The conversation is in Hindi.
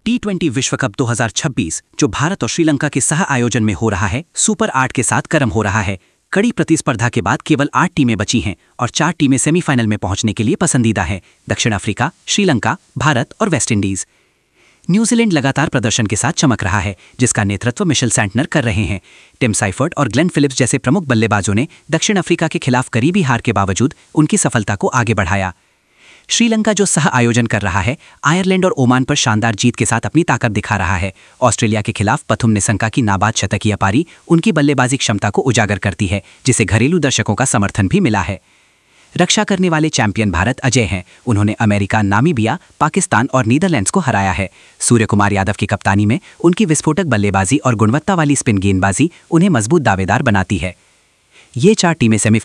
T20 विश्व कप 2026 जो भारत और श्रीलंका के सह आयोजन में हो रहा है, सुपर 8 के साथ गर्म हो रहा है। कड़ी प्रतिस्पर्धा के बाद केवल 8 टीमें बची हैं और 4 टीमें सेमीफाइनल में पहुंचने के लिए पसंदीदा हैं: दक्षिण अफ्रीका, श्रीलंका, भारत और वेस्टइंडीज। न्यूजीलैंड लगातार प्रदर्शन के साथ चमक रहा है, जिसका नेतृत्व मिशेल सैंटनर कर रहे हैं। टिम साइफर्ट और ग्लेन फिलिप्स जैसे प्रमुख बल्लेबाजों ने दक्षिण अफ्रीका के खिलाफ करीबी हार के बावजूद उनकी सफलता को आगे बढ़ाया। श्रीलंका जो सह आयोजन कर रहा है, आयरलैंड और ओमान पर शानदार जीत के साथ अपनी ताकत दिखा रहा है। ऑस्ट्रेलिया के खिलाफ पथुम निसंका की नाबाद शतकीय पारी उनकी बल्लेबाजी क्षमता को उजागर करती है, जिसे घरेलू दर्शकों का समर्थन भी मिला है। रक्षा करने वाले चैंपियन भारत अजय हैं। उन्होंने अमेरिका, नामीबिया, पाकिस्तान और नीदरलैंड्स को हराया है। सूर्य कुमार यादव की कप्तानी में उनकी विस्फोटक बल्लेबाजी और गुणवत्ता वाली स्पिन गेंदबाजी उन्हें मजबूत दावेदार बनाती है। ये 4 टीमें सेमीफाइनल